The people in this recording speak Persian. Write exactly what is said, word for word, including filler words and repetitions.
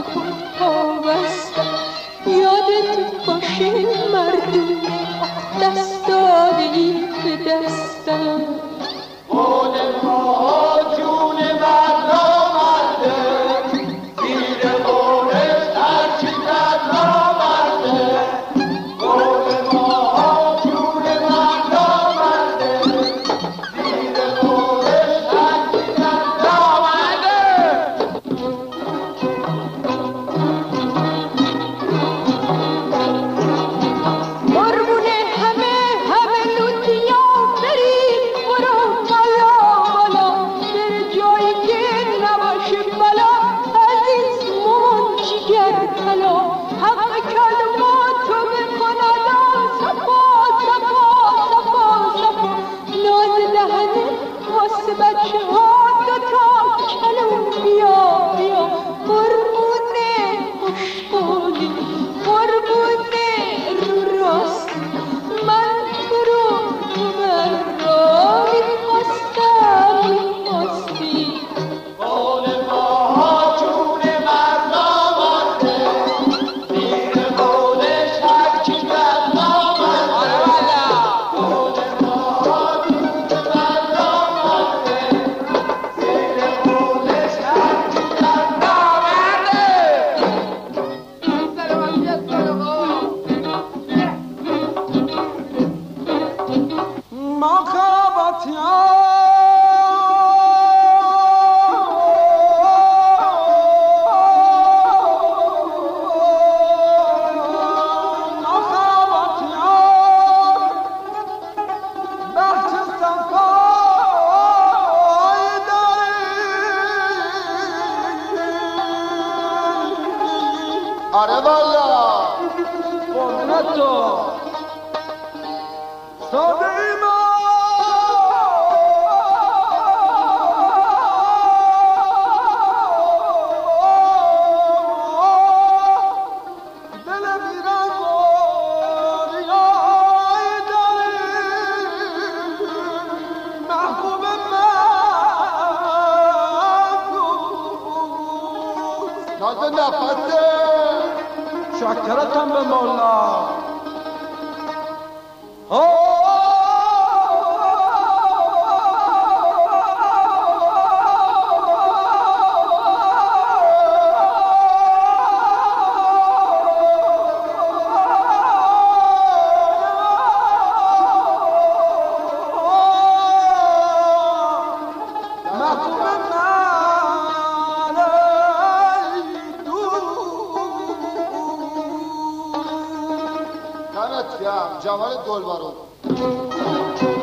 خود پابستم. یادت باشه مردم دست داده ای به دستم. قول ما جون مردم مرده، زیر قولش هرچی کرد نامرده. قول ما جون مردم مرده، زیر قولش هرچی کرد نامرده. قربونه همه همه لوتیا برید برو بالا بالا، در جایی که نباشه بلا عزیز مون جگر طلا. حق کلمات تو بکند صفا صفا صفا صفا. ناز دهنه واسه بچه ها دوتا کلم بیا بیا. قربونه خوشقولی قربونه رو راست، من تو رو تو من را میخواستم میخواستی. قول ما جون مردم مرده، زیر قولش هرچی کرد نامرده. قول ما جون مردم مرده، زیر قولش هرچی کرد نامرده. ما خراباتی آره والا قربونت تو ساده ای ما دل بیرنگ و ریای داری محبوب من ناز نفسه شکرتم به مولا. دمت گرم جمال گلبارو.